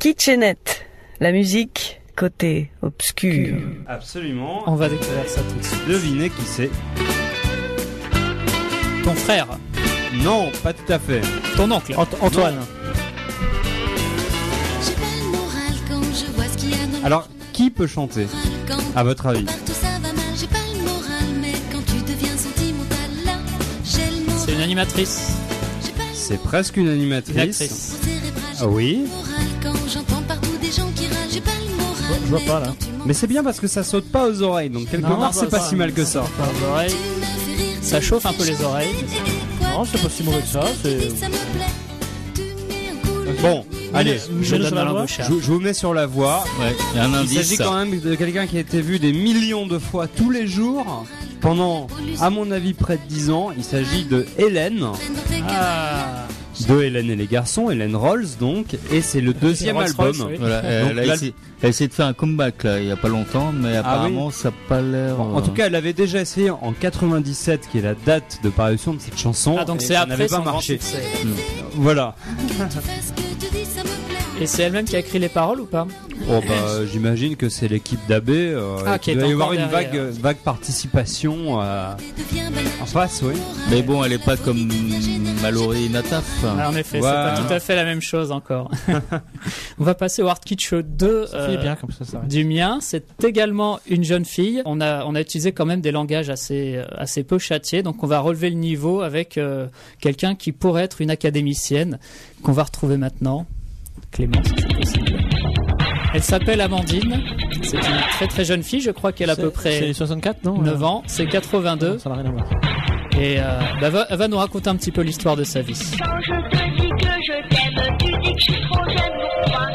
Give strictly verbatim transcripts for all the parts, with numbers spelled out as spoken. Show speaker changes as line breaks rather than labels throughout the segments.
Kitchenette, la musique côté obscur.
Absolument.
On va découvrir ça tout de suite.
Devinez qui c'est.
Ton frère.
Non, pas tout à fait.
Ton oncle.
Ant- Antoine.
Alors, qui peut chanter, à votre avis?
C'est une animatrice.
C'est presque une animatrice.
Une actrice.
Ah oui.
Je vois pas là.
Mais c'est bien parce que ça saute pas aux oreilles, donc quelque
Non,
part
bah,
c'est pas
ça,
si mal que ça.
Pas aux oreilles. Ça chauffe un peu les oreilles.
Non, c'est pas si mauvais que ça. C'est...
Bon, allez,
Je
Je
donne
sur
dans
la voix.
l'embauche.
je, je vous mets sur la voie.
Ouais, il y a un
Il
indice.
s'agit quand même de quelqu'un qui a été vu des millions de fois tous les jours pendant, à mon avis, près de dix ans. Il s'agit de Hélène,
Ah.
de Hélène et les garçons, Hélène Rolls donc, et c'est le deuxième
Rolls
album.
Royce, oui.
Voilà, elle,
Donc,
a
l'al-
essayé, elle a essayé de faire un comeback là, il y a pas longtemps, mais apparemment ça n'a pas l'air.
En, en tout cas, elle avait déjà essayé en quatre-vingt-dix-sept, qui est la date de parution de cette chanson.
Ah, donc
et
c'est
ça
après
n'avait pas
son grand
marché.
succès.
Voilà.
Et c'est elle-même qui a écrit les paroles ou pas?
Oh bah, j'imagine que c'est l'équipe d'A B. Euh,
Ah,
et
qui
qu'il
est
doit y avoir
encore
une vague,
derrière.
vague participation euh, en face, oui.
Mais bon, elle est pas comme Mallory Nataf.
Ah, en effet,
Ouais.
c'est pas tout à fait la même chose encore. On va passer au Hard Kitsch deux.
Ça
euh,
fait bien comme ça, ça.
Du mien, c'est également une jeune fille. On a, on a utilisé quand même des langages assez, euh, assez peu châtiés, donc on va relever le niveau avec euh, quelqu'un qui pourrait être une académicienne, qu'on va retrouver maintenant. Clément, si c'est possible. Elle s'appelle Amandine. C'est une très très jeune fille, je crois qu'elle a à peu
C'est
près
les soixante-quatre, non?
neuf ans. C'est quatre-vingt-deux.
Ça n'a rien à voir.
Et euh, bah, va- elle va nous raconter un petit peu l'histoire de sa vie.
Quand je te dis que je t'aime, tu dis que je suis trop jeune pour toi.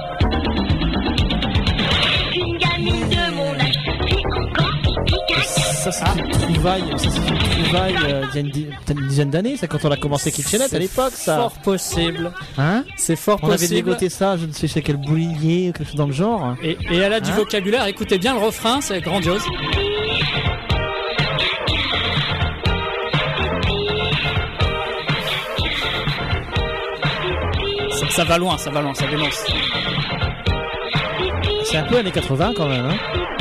Une gamine de mon âge, c'est encore pipi-caca.
Ça, c'est une trouvaille. Ça, c'est une trouvaille euh, il y a une, di- peut-être une dizaine d'années, ça, quand on a commencé Kitchenette à l'époque, ça.
Fort possible.
Hein?
C'est fort
On avait
possible.
dégoté ça, je ne sais chez quel boulier ou quelque chose dans le genre.
Et, et elle a du
Hein
vocabulaire. Écoutez bien le refrain, c'est grandiose. Ça, ça va loin, ça va loin, ça dénonce.
C'est un peu années quatre-vingts quand même, hein?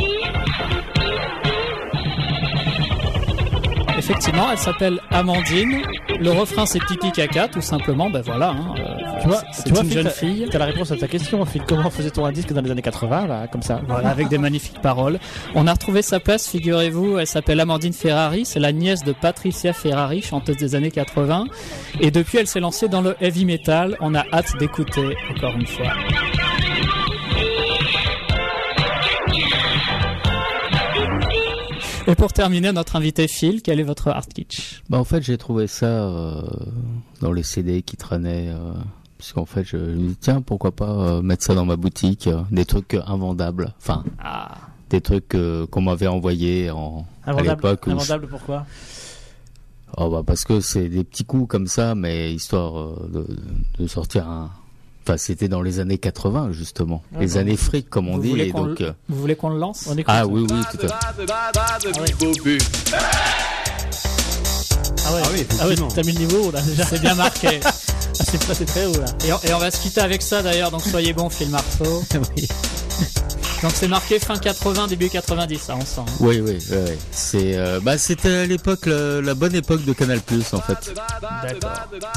Effectivement, elle s'appelle Amandine. Le refrain, c'est pipi caca, tout simplement. Ben voilà. Hein, euh,
Tu vois,
c'est
tu vois,
une
Phil,
jeune
t'as-
fille.
T'as la réponse à ta question, Phil. Comment faisait-on un disque dans les années quatre-vingts, là, comme ça?
Voilà, avec des magnifiques paroles. On a retrouvé sa place, figurez-vous. Elle s'appelle Amandine Ferrari. C'est la nièce de Patricia Ferrari, chanteuse des années quatre-vingts. Et depuis, elle s'est lancée dans le heavy metal. On a hâte d'écouter, encore une fois. Et pour terminer, notre invité Phil, quel est votre Hard Kitsch?
Bah en fait j'ai trouvé ça euh, dans les C D qui traînaient, euh, parce qu'en fait je me dis tiens pourquoi pas euh, mettre ça dans ma boutique, euh, des trucs euh, invendables, enfin
Ah,
des trucs euh, qu'on m'avait envoyés en, à
Invendable,
l'époque. Où je-
invendable pourquoi?
Oh bah parce que c'est des petits coups comme ça, mais histoire euh, de, de sortir un. Enfin, c'était dans les années quatre-vingts justement,
Ah
les
bon.
années fric comme on
Vous
dit.
voulez
Et
qu'on
donc,
le-
euh,
vous voulez qu'on le lance?
On écoute.
ah oui oui tout à fait.
Ah ouais.
Ah oui,
Ah ouais,
effectivement.
t'as mis le niveau, là, déjà.
C'est bien marqué.
Ah, c'est passé très haut, là.
Et on, et on va se quitter avec ça d'ailleurs, donc soyez bon, Phil Marceau.
Oui.
Donc c'est marqué fin quatre-vingts, début quatre-vingt-dix, ça on sent. hein.
Oui oui oui, oui. C'est euh, bah c'était à l'époque la, la bonne époque de Canal Plus en fait.
D'accord.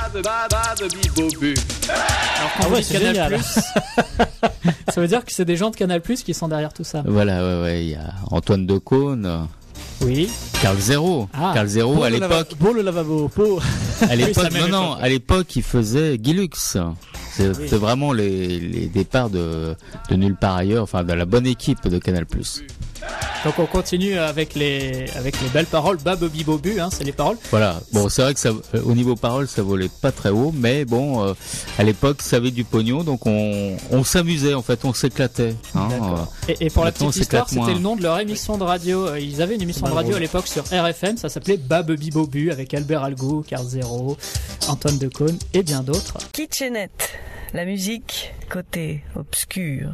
Alors quand
Ah
vous
ouais,
dites
c'est
Canal+,
génial.
ça veut dire que c'est des gens de Canal+, qui sont derrière tout ça.
Voilà ouais ouais, il y a Antoine Decaune, euh,
Oui.
Carl Zéro,
Ah.
Carl Zéro
Beau
à
le
l'époque.
lava- Beau le lavabo, beau.
À
c'est
l'époque,
la même
non, non,
époque.
à l'époque, il faisait Guilux. C'était vraiment les, les départs de, de nulle part ailleurs, enfin, de la bonne équipe de Canal+.
Donc on continue avec les, avec les belles paroles. Babobi Bobu, hein, c'est les paroles.
Voilà. Bon, c'est vrai que ça, euh, au niveau paroles, ça volait pas très haut, mais bon, euh, à l'époque, ça avait du pognon, donc on, on s'amusait, en fait, on s'éclatait. Hein,
D'accord. Et, et pour la
Maintenant,
petite
c'est
histoire,
quatre mois.
c'était le nom de leur émission de radio. Euh, Ils avaient une émission de radio à l'époque sur R F M, ça s'appelait Babobi Bobu, avec Albert Algou, Carl Zéro, Antoine Decaune et bien d'autres.
Kitchenette, la musique côté obscur.